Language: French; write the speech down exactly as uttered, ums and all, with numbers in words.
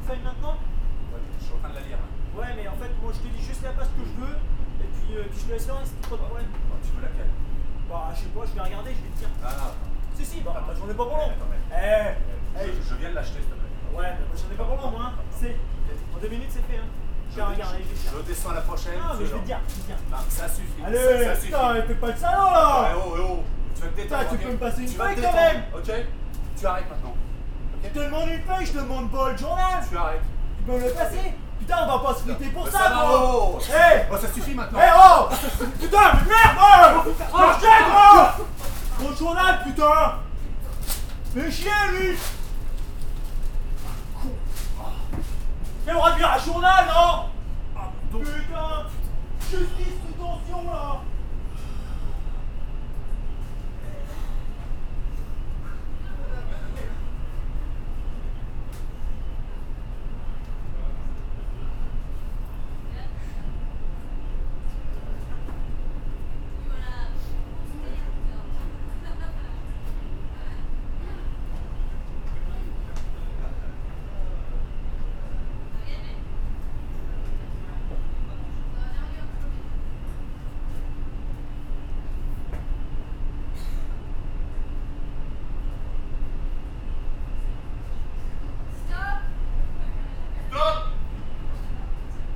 petite feuille maintenant? Ouais, je suis en train de la lire. Ouais, mais en fait, moi je te dis juste la page que je veux, et puis, euh, puis je te laisse le reste, pas de problème. Ouais, tu veux laquelle? Bah, je sais pas, je vais regarder, je vais te dire. Ah, Si, si, bah, attends, j'en ai pas pour long. attends, mais- Eh, je, eh, je viens de l'acheter, s'il te plaît. ouais, mais moi, j'en ai pas pour long, moi, hein. C'est, en deux minutes, c'est fait, hein. Je vais regarder, je vais te dire. Je descends à la prochaine. Non, mais je vais te dire, je vais te dire. Non, ça suffit. Allez, ça, ça suffit. putain, fais pas de salaud, Ouais, là. oh, oh, tu vas te détendre. Putain, tu ok peux me passer une Tu vas te feuille, quand détendre, même. Ok. Tu arrêtes maintenant. Je te demande une feuille, je te demande pas le journal. Tu arrêtes. Tu peux me le passer? Putain, on va pas se friter pour Mais ça, ça va, quoi. oh, oh. Eh, Oh, ça suffit maintenant. eh, oh. Putain, mais merde, oh. T'as chier, toi. Mon journal, putain. Fais chier, lui.